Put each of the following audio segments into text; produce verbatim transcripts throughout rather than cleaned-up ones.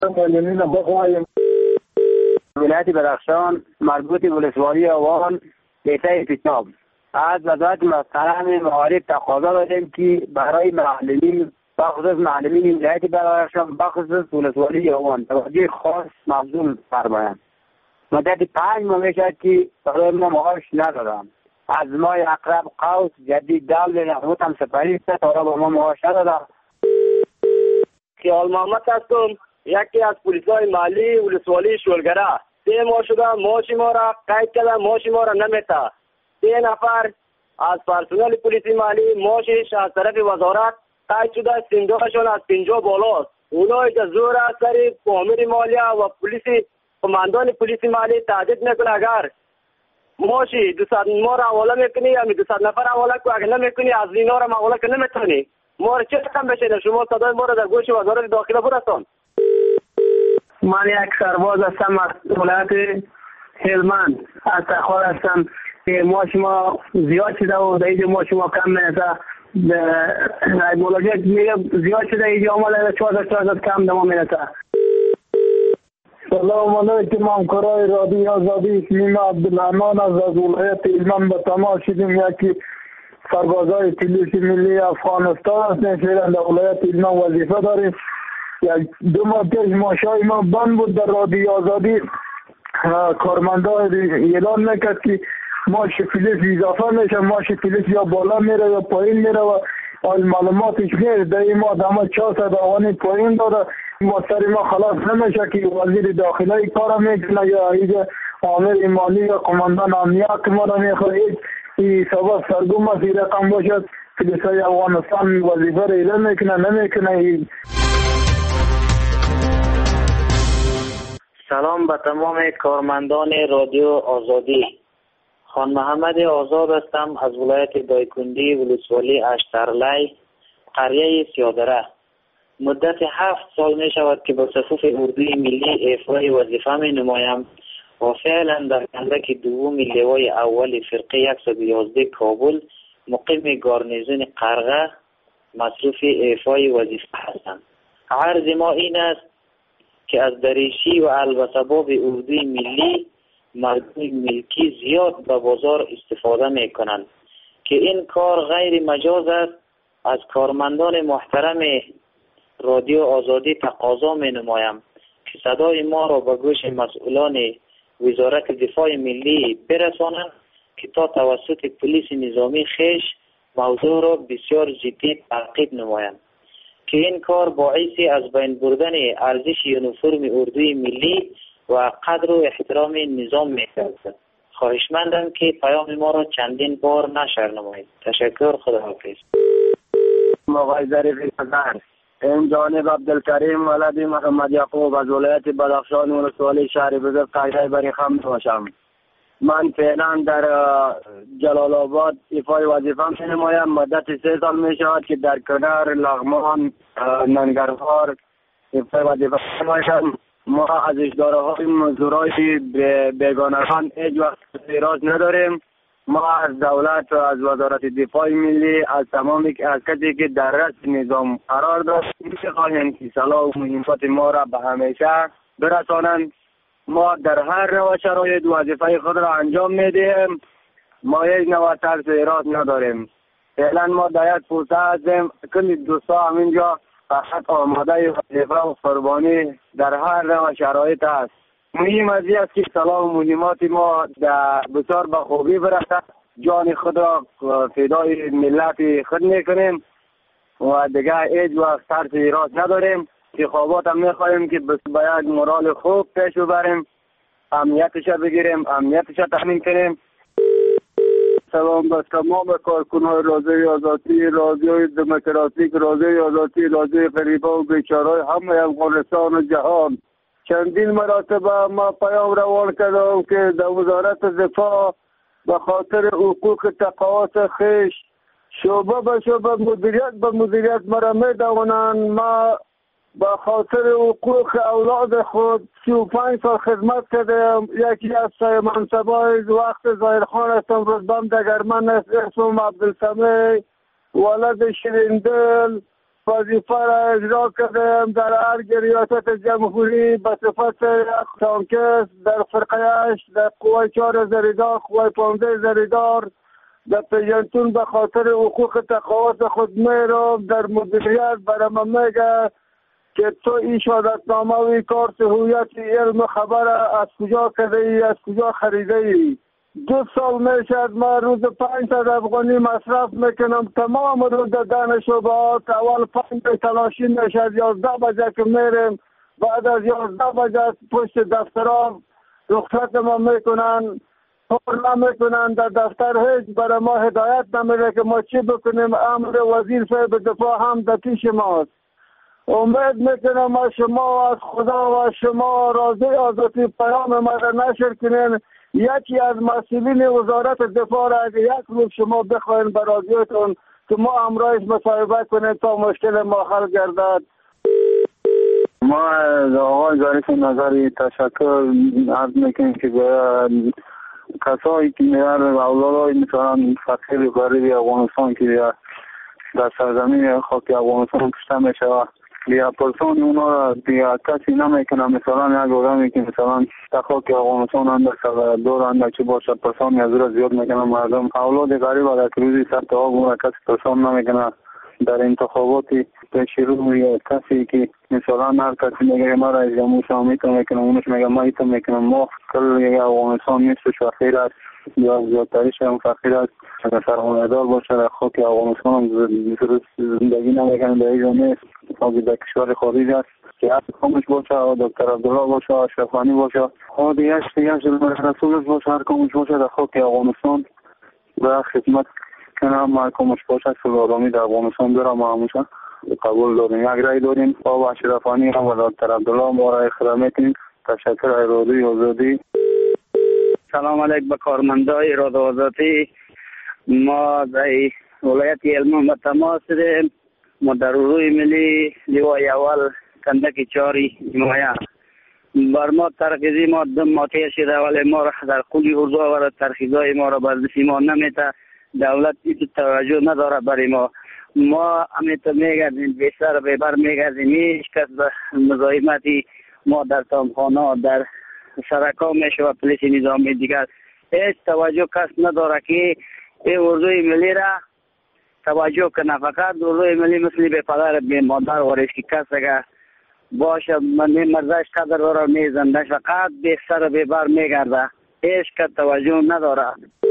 معلمین بخواهیم ولایت بدخشان مربوط به ولسوالی آوان بیته پیشاب از وزارت محترم معارف تقاضا داریم که برای معلمین بخصوص معلمین ولایت بدخشان بخصوص ولسوالی آوان توجه خاص مبذول فرمایند. مدت پنج ماه میشد که برای ما معاش ندادم. از ماه اقرب قوس جدید دل نحوت هم سپری است تا را به ما معاش ندادم. خیال محمد هستم، یکی از پلیسای محلی ولسوالی شولگره. سه ماه شده معاش ما را قید کرده، معاش ما را نمیده. سه نفر از پرسنل پلیس محلی معاشش از طرف وزارت قید شده، صندوقشان از پنجاه بالاست. اونایی که زور از طریق امیر مالیه و پلیس کماندان پلیس محلی تهدید میکنه اگر معاشی دوصد ما را حواله میکنی یا دوصد نفر حواله کو، اگر نمیکنی از اینا را حواله که نمیتونی ما را چه رقم بشینه. شما صدای ما را در گوش وزارت داخله برسان. من یک سرباز هستم از ولایت هلمند. از تخار هستم که معاش ما زیاد شده و در اینجا معاش ما کم میرسه. ملاجات میگه زیاد شده اینجا عمل چهارصد چهارصد کم در ما میرسه. سلام علیکم همکارای رادیوی آزادی. اسمم عبدالرحمن از ولایت هلمند به تماس شدیم. یکی سربازای پلیس ملی افغانستان هستیم، فعلا در ولایت هلمند وظیفه داریم. یک دو ماه پیش معاشای ما بند بود. در رادیوی آزادی کارمندا اعلان میکرد که معاش پلیس اضافه میشه، معاش پلیس یا بالا میره یا پایین میره و معلوماتش نیست. در این ماه دما چهارصد افغانی پایین داده. ما سر ما خلاص نمیشه که وزیر داخله کار میکنه یا اینجا امیر مالی یا کماندان امنیت ما را میخواد. این سبب سرگم است. این رقم باشد پلیسای افغانستان وظیفه را اجرا میکنه نمیکنه. سلام به تمام کارمندان رادیو آزادی. خان محمد آزاد هستم از ولایت دایکندی ولسوالی اشترلی قریه سیادره. مدت هفت سال می شود که با صفوف اردوی ملی ایفای وظیفه می نمایم و فعلا در کندک دوم لوای اول فرقه صد و یازده کابل مقیم گارنیزون قرغه مصروف ایفای وظیفه هستم. عرض ما این است که از دریشی و البسباب اردوی ملی مردم ملکی زیاد به بازار استفاده می کنند که این کار غیر مجاز است. از کارمندان محترم رادیو آزادی تقاضا می نمایم که صدای ما را به گوش مسئولان وزارت دفاع ملی برسانند که تا توسط پلیس نظامی خیش موضوع را بسیار جدی تعقیب نمایند که این کار باعث از بین بردن ارزش یونیفرم اردوی ملی و قدر و احترام نظام می‌گردد. خواهشمندم که پیام ما را چندین بار نشر نمایید. تشکر. خداحافظ. آقای ظریفی نظر این جانب عبدالکریم ولد محمد یعقوب از ولایت بدخشان ولسوالی شهر بزرگ قریه بریخم باشم. من فعلا در جلال آباد ایفای وظیفه می نمایم. مدت سه سال می شود که در کنار لغمان ننگرهار ایفای وظیفه می نمایم. ما از اداره های مزدورای بیگانگان هیچ وقت اعتراض نداریم. ما از دولت و از وزارت دفاع ملی از تمام از کسی که در رأس نظام قرار داشت می‌خواهیم که صلاح و مهمات ما را به همیشه برسانند. ما در هر نوع شرایط وظیفه خود را انجام میدهیم. ما یک نوع ترس و اعتراض نداریم. فعلا ما در یک پوسته هستیم. کلی دوستا همینجا فقط آماده وظیفه و قربانی در هر نوع شرایط است. مهم از این است که صلاح و مهمات ما بسیار به خوبی برسد. جان خود را فدای ملت خود میکنیم و دیگه هیچ وقت ترس اعتراض نداریم. انتخابات هم میخواهیم که باید مرال خوب پیش ببریم، امنیتش بگیریم، امنیتش تامین کنیم. سلام به تمام کارکنان رادیوی آزادی، رادیوی دموکراتیک، رادیوی آزادی، رادیوی غریبه و بیچاره همه افغانستان و جهان. چندین مرتبه ما پیام روان کردم که در وزارت دفاع به خاطر حقوق تقاعد خیش شعبه به شعبه مدیریت به مدیریت مرا میدونند. ما به خاطر حقوق اولاد خود سی و پنج سال خدمت کردم. یکی از منصبای وقت ظاهرخان هستم. رتبه‌ام دگرمن است. اسمم عبدالسمیع ولد شیریندل وظیفه را اجرا کردیم در هر ریاست جمهوری به صفت تانکس در فرقه هشت در قوه چهار زریدار قوه پانزده زریدار در پیجنتون به خاطر حقوق تقاعد خود میرم در مدیریت برام میگه که تو این شهادتنامه و این کارت هویت علم خبر از کجا کرده ای از کجا خریده ای. دو سال میشد ما روز پنج صد افغانی مصرف میکنم تمام روز در شعبات. اول پنج تلاشی میشد یازده بجه که میرم بعد از یازده بجه پشت دفترام رخصت ما میکنن کار نمیکنن در دفتر هیچ برای ما هدایت نمیده که ما چی بکنیم. امر وزیر صاحب دفاع هم در پیش ماست. امید میکنم از شما از خدا و از شما راضی آزادی پیام ما را نشر کنین. یکی از مسئولین وزارت دفاع را اگر یک روز شما بخواین به راضیتون که ما امرایش مصاحبه کنیم تا مشکل ما حل گردد. ما از آقای ظریف نظری تشکر عرض میکنیم که باید کسایی که میرن اولادای مثلا فقیر و غریب افغانستان که در سرزمین خاک افغانستان کشته میشه یا پرسان اونا را دیگه کسی نمیکنه. مثلا یک آدمی که مثلا در خاک افغانستان اندر دور اندر چه باشه پرسان از را زیاد میکنه. مردم اولاد غریب در روزی سر تا آب کسی پرسان نمیکنه. در انتخاباتی شروع یا کسی که مثلا هر کسی میگه ما رئیس جمهور شامیت میکنم اونش میگه ما ایتم میکنم ما کل یک افغانستان نیستش فقیر است یا زیادتریش هم فقیر است. اگر سرمایه‌دار باشه در خاک افغانستان هم زندگی نمیکنه در اینجا نیست. خاکی در کشور خارج است که هر کامش باشه دکتر عبدالله باشه اشرف غنی باشه دیگهش دیگهش رسولش باشه هر کامش باشه در خاک افغانستان و خدمت کنم هر کامش باشه که آدمی در افغانستان برم ما هموشه قبول داریم. یک رای داریم با اشرف غنی هم و دکتر عبدالله ما رای خدا میکنیم. تشکر. اراده آزادی. سلام علیک به کارمندای اراده آزادی. ما در ولایت هلمند به تماس داریم. ما در روی ملی لیوای اول کندک چاری حمایه بر ما ترخیزی ما دم ماتیه شده ولی ما را در قولی اردو و ترخیزای ما را بردسی ما نمیته. دولت ایتو توجه نداره برای ما. ما امیتو میگردیم بیشتر بیبر میگردیم هیچ کس به مزاحمتی ما در تامخانه در سرکا میشه و پلیس نظامی دیگر هیچ توجه کس نداره که این اردوی ملی را توجه کنه. فقط اردوی ملی مثل به پدر به مادر وارش که کس اگر باشه من مرزش قدر داره میزندش فقط به سر به بر میگرده هیچ کس توجه نداره.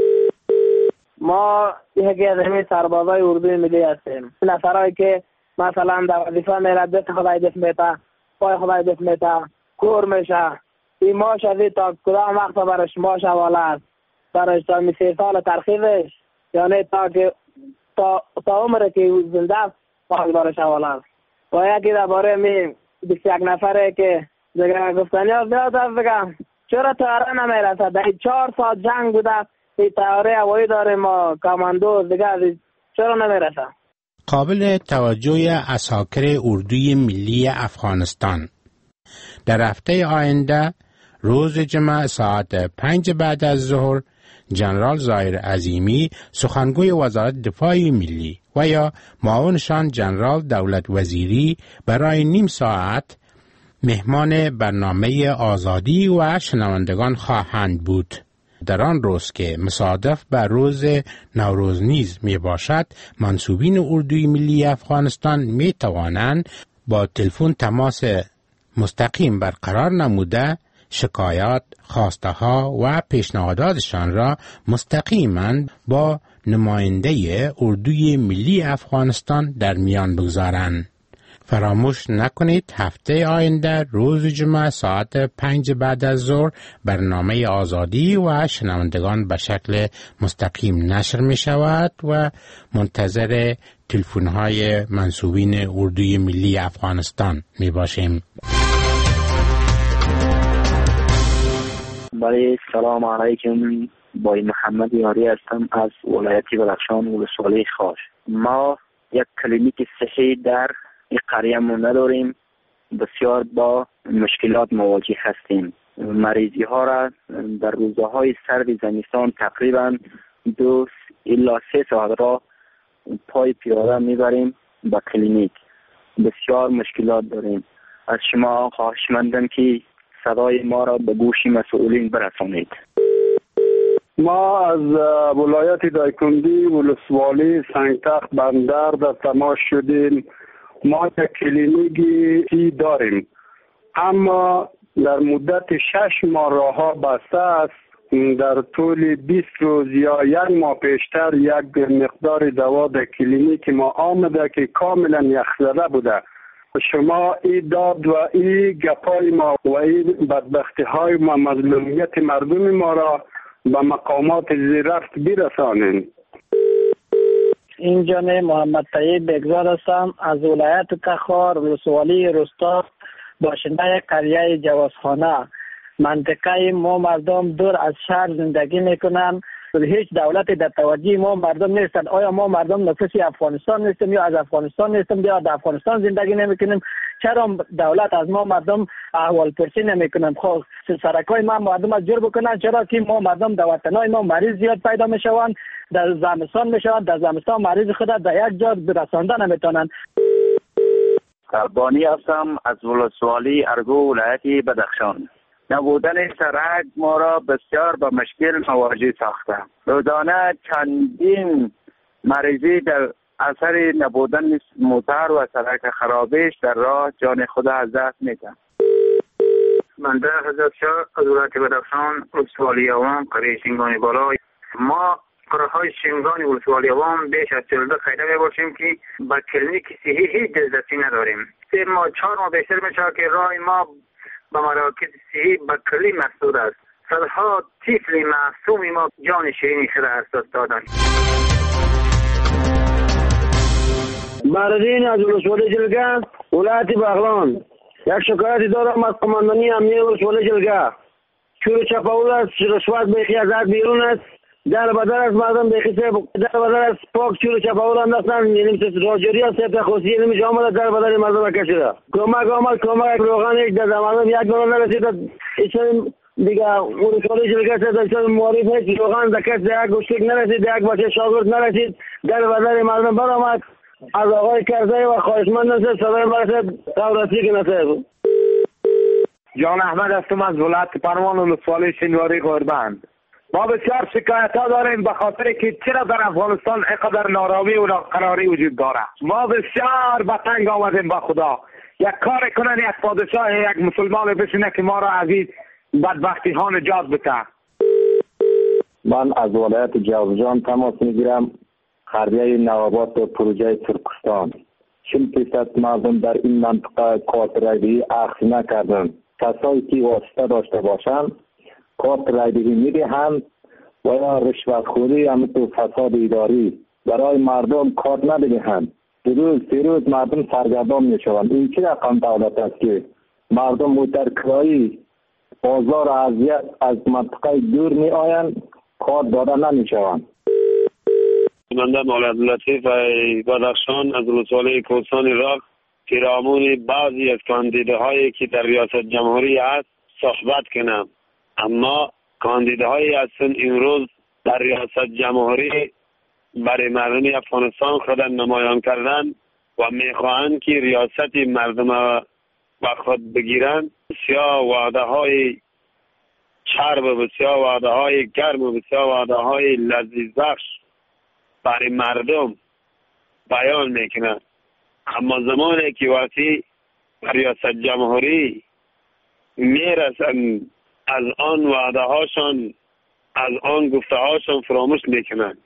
ما یکی از همین سربازای اردوی ملی هستیم. نفرایی که مثلا در وظیفه میره دست خدای دست میته پای خدای دست میته کور میشه این ماش از این تا کدام وقت برش ماش حواله است برش تا می سی سال ترخیبش یعنی تا که تا, تا عمره که زنده است ماش برش حواله است. و یکی در باره می بیست یک نفره که دیگه گفتنی ها زیاد است بگم چرا تیاره نمیرسد در چهار ساعت جنگ بوده این تیاره هوایی داره ما کاماندو دیگه چرا نمیرسد. قابل توجه عساکر اردوی ملی افغانستان در هفته آینده روز جمعه ساعت پنج بعد از ظهر جنرال ظاهر عظیمی سخنگوی وزارت دفاع ملی و یا معاونشان جنرال دولت وزیری برای نیم ساعت مهمان برنامه آزادی و شنوندگان خواهند بود. در آن روز که مصادف بر روز نوروز نیز می باشد منصوبین اردوی ملی افغانستان می توانند با تلفن تماس مستقیم برقرار نموده شکایات، خواسته ها و پیشنهاداتشان را مستقیما با نماینده اردوی ملی افغانستان در میان بگذارند. فراموش نکنید هفته آینده روز جمعه ساعت پنج بعد از ظهر برنامه آزادی و شنوندگان به شکل مستقیم نشر می شود و منتظر تلفن های منصوبین اردوی ملی افغانستان می باشیم. برای سلام علیکم، با محمد یاری هستم از ولایت بدخشان ولسوالی خاش. ما یک کلینیک صحی در این قریه ما نداریم. بسیار با مشکلات مواجه هستیم. مریضی ها را در روزهای سرد زمستان تقریبا دو الی سه ساعت را پای پیاده میبریم به کلینیک بسیار مشکلات داریم. از شما خواهشمندم که صدای ما را به گوش مسئولین برسانید. ما از ولایت دایکنډي ولسوالی سنگتخت بندر در تماس شدیم. ما یک کلینیکی داریم اما در مدت شش ماه راهها بسته است. در طول بیست روز یا یک ماه پیشتر یک مقدار دوا در کلینیک ما آمده که کاملا یخزده بوده. شما این داد و این گپای ما و این بدبختی های ما مظلومیت مردم ما را به مقامات زیرفت برسانید. اینجا محمد طیب بگزاد هستم از ولایت تخار ولسوالی رستا، باشنده قریه جوازخانه. منطقه ما مردم دور از شهر زندگی میکنن، هیچ دولتی در توجه ما مردم نیستند. آیا ما مردم نفوس افغانستان نیستیم یا از افغانستان نیستیم یا در افغانستان زندگی نمیکنیم؟ چرا دولت از ما مردم احوال پرسی نمیکنن؟ خب سرکای ما مردم از جور بکنن. چرا که ما مردم در وطنای ما مریض زیاد پیدا میشوند، در زمستان میشوند، در زمستان مریض خود در یک جا برسانده نمیتونن. قربانی هستم از ولسوالی ارگو ولایت بدخشان. نبودن سرک ما را بسیار به مشکل مواجه ساخته. روزانه چندین مریضی در اثر نبودن موتر و سرک خرابش در راه جان خود از دست میده. من در حضرت شاه از ولایت بدخشان ولسوالی عوام قریه شینگانی بالا. ما قراره های شینگانی ولسوالی عوام بیش از چهل خیلی میباشیم که با کلینیک صحی هیچ دلدستی نداریم. سه ماه چهار ماه بیشتر میشه که راه ما با مراکز صحی به کلی مسدود است. صدها طفل معصوم ما جان شیرین خود از دست دادن. بردین از ولسوالی جلگه ولایت بغلان. یک شکایتی دارم از قماندانی امنیه ولسوالی جلگه. چور چپاول است، رشوت بیخی از حد بیرون است. در بدر از مردم بیخی در بدر از پاک چور چپاول انداختن. یعنی راجوری از سیب تخصیصی نمیشه آمده در بدر مردم کشیده. کمک آمد کمک روغن یک در مردم یک دانه نرسید. ایشان دیگه ولسوالی جلگه سید ایشان معارف نیست. روغن در کس یک گوشتک نرسید، یک بچه شاگرد نرسید. در بدر مردم برآمد. از آقای کرزی و خواهشمند است صدای برسد تورسی که نصیب. جان احمد هستم از ولایت پروان ولسوالی شینواری غوربند. ما بسیار شکایت ها داریم به خاطر که چرا در افغانستان اینقدر نارامی و ناقراری وجود داره. ما بسیار به تنگ آمدیم با خدا. یک کار کنن یک پادشاه یک مسلمان بشینه که ما را از این بدبختی ها نجات بده. من از ولایت جوزجان تماس میگیرم. قریه نواباد و پروژه ترکستان. چهل درصد مردم در این منطقه کارت رایدهی اخذ نکردند. کسایی که واسطه داشته باشند کارت رایدهی میدهند و یا رشوتخوری همینطور فساد اداری برای مردم کارت ندهند. دو روز سه روز مردم سرگردان میشوند. این چه رقم دولت است که مردم مترکایی بازار اذیت از منطقه دور می آیند کارت داده نمیشوند. منده مولا عبداللطیف بدخشان از ولسوالی کوهستان راق پیرامون بعضی از کاندیده هایی که در ریاست جمهوری است صحبت کنم. اما کاندیده هایی هستند امروز در ریاست جمهوری برای مردم افغانستان خود نمایان کردن و میخواهند که ریاست مردم با خود بگیرند. بسیار وعده های چرب، بسیار وعده های گرم و بسیار وعده های لذیذ بخش برای مردم بیان میکنند. اما زمانی که وقتی ریاست جمهوری میرسند از آن وعده هاشان از آن گفته هاشان فراموش میکنند.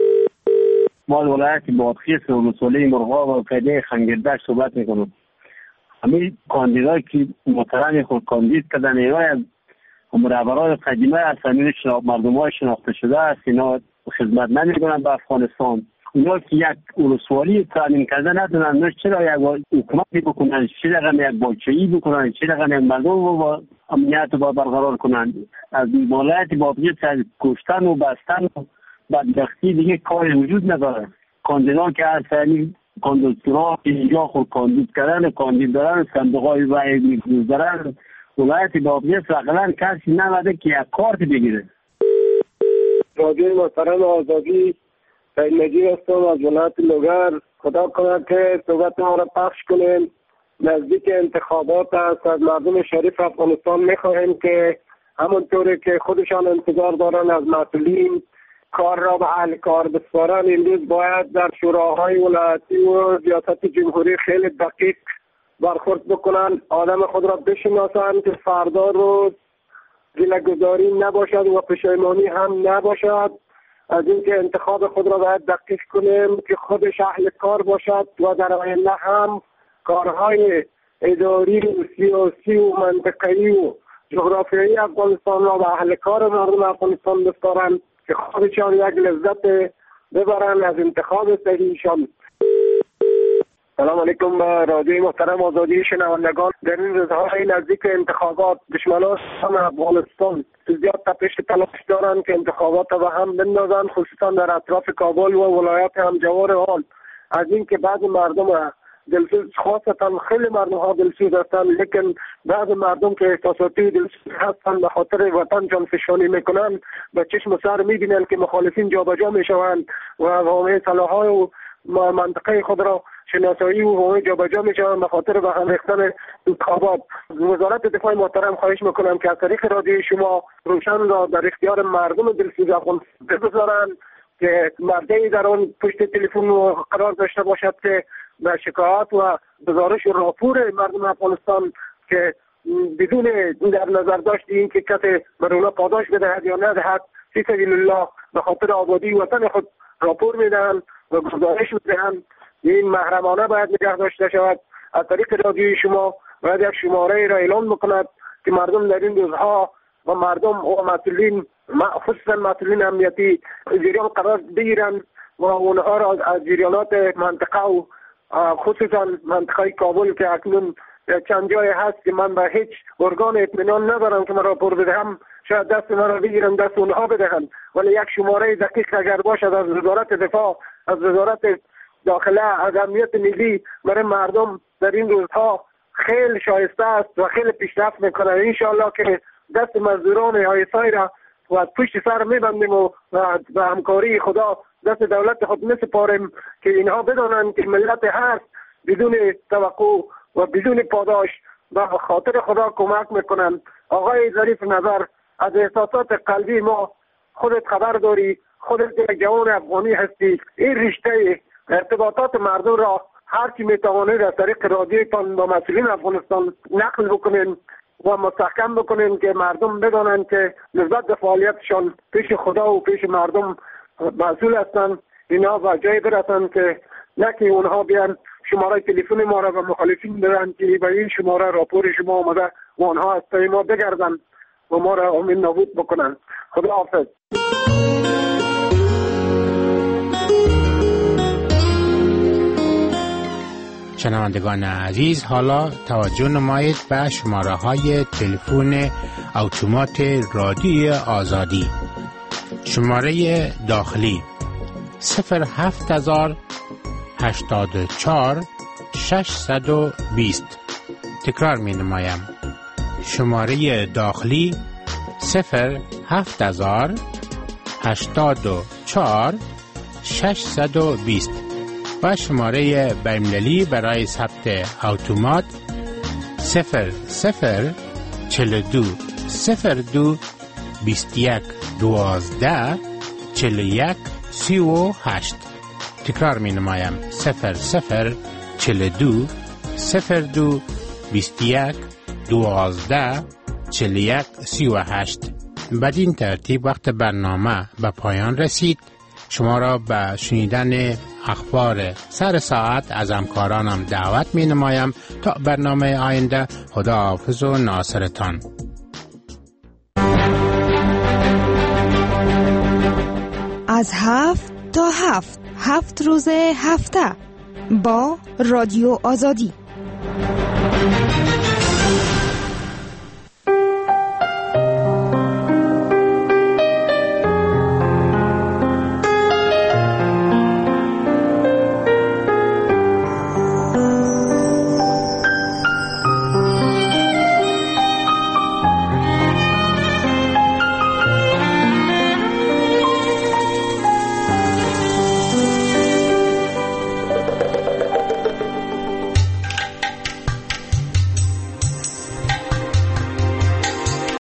ما ولایت بادخیز و ولسوالی مرغاب و قریه خنگردک صحبت میکنم. همین کاندیدایی که محترم خود کاندید کردن اینا مربرای قدیمه هستن، مردم های شناخته شده است، اینا خدمت نمیکنن به افغانستان. اونا که یک ولسوالی تامین کرده ندونن نوش چرا یک حکومتی بکنن، چه رقم یک باچه‌ای بکنن، چه رقم یک مردم رو با امنیت با برقرار کنن. از ولایت بادغیس از کشتن و بستن و بدبختی دیگه کاری وجود نداره. کاندیدا که هستن کاندیدورا اینجا خود کاندید کردن کاندید دارن صندوق‌های رای می‌گذارن. ولایت بادغیس واقعا کسی نمیده که یک کارت بگیره. رادیوی محترم آزادی سید نجیب هستم از ولایت لوگر خدا کنه که صحبت ما را پخش کنیم. نزدیک انتخابات است. از مردم شریف افغانستان میخواهیم که همونطوری که خودشان انتظار دارن از مسئولین کار را به اهل کار بسپارن، امروز باید در شوراهای ولایتی و ریاست جمهوری خیلی دقیق برخورد بکنن، آدم خود را بشناسن که فردا روز گله‌گذاری نباشد و پشیمانی هم نباشد. از اینکه انتخاب خود را باید دقیق کنیم که خودش اهل کار باشد و در آینده هم کارهای اداری و سیاسی و منطقه‌ای و جغرافیایی افغانستان را به اهل کار مردم افغانستان بسپارند که خودشان یک لذت ببرند از انتخاب صحیحشان. سلام علیکم به رادیوی محترم آزادی شنوندگان. در این روزهای نزدیک انتخابات دشمنان افغانستان زیاد تپش تلاش دارند که انتخابات را به هم بندازند، خصوصا در اطراف کابل و ولایات همجوار آن. از اینکه بعض مردم دلسوز، خاصتا خیلی مردم ها دلسوز هستند، لیکن بعض مردم که احساساتی دلسوز هستند به خاطر وطن جانفشانی میکنند، به چشم سر میبینند که مخالفین جابجا میشوند و حومه صلاح‌های و منطقه خود را شناسایی و حومه جابجا میشوند به خاطر به هم ریختن انتخابات. وزارت دفاع محترم خواهش میکنم که از طریق رادیوی شما روشن را در اختیار مردم دلسوز افغانستان بگذارند که مردی در آن پشت تلفن قرار داشته باشد که به شکایات و گزارش و راپور مردم افغانستان که بدون در نظر داشت این که کسی بر اونا پاداش بدهد یا ندهد فی سبیل الله به خاطر آبادی وطن خود راپور میدهند و گزارش میدهند. این محرمانه باید نگه داشته شود. از طریق رادیوی شما باید یک شماره را اعلان بکند که مردم در این روزها و مردم و مسئولین خصوصا مسئولین امنیتی جریان قرار بگیرند و اونها را از جریانات منطقه و خصوصا منطقه کابل که اکنون چند جای هست که من به هیچ ارگان اطمینان ندارم که من راپور بدهم، شاید دست من را بگیرم دست اونها بدهند، ولی یک شماره دقیق اگر باشد از وزارت دفاع، از وزارت داخله، از امنیت ملی برای مردم در این روزها خیلی شایسته است و خیلی پیشرفت میکنه. انشاءالله که دست مزدوران آیسای را و از پشت سر میبندیم و به همکاری خدا دست دولت خود میسپاریم که اینها بدانند که ملت هست بدون توقع و بدون پاداش به خاطر خدا کمک میکنند. آقای ظریف نظر، از احساسات قلبی ما خودت خبر داری، خودت یک جوان افغانی هستی. این رشته ارتباطات مردم را هر چی میتوانید از طریق رادیوتان با مسئولین افغانستان نقل بکنین و مستحکم بکنین که مردم بدانند که نسبت به فعالیتشان پیش خدا و پیش مردم مسئول هستند. اینا به جای برسند که نه که اونها بیان شماره تلفن ما را به مخالفین بدن که به این شماره راپور شما آمده و اونها از پای ما بگردن و ما را امین نابود بکنن. خدا حافظ. شنوندگان عزیز، حالا توجه نمایید به شماره های تلفن اتومات رادیوی آزادی. شماره داخلی صفر هفت هزار هشتاد و چهار ششصد و بیست. تکرار می نمایم. شماره داخلی صفر هفت هزار هشتاد و چهار ششصد و بیست و شماره بین‌المللی برای ثبت اتومات صفر صفر چهل و دو صفر دو بیست و یک دوازده چهل و یک سی و هشت. تکرار می نمایم. صفر صفر چهل و دو صفر دو بیست و یک دوازده چهل و یک سی و هشت. بدین ترتیب وقت برنامه به پایان رسید. شما را به شنیدن اخبار سر ساعت از همکارانم دعوت می نمایم تا برنامه آینده. خدا حافظ و ناصرتان. از هفت تا هفت هفت روز هفته با رادیو آزادی.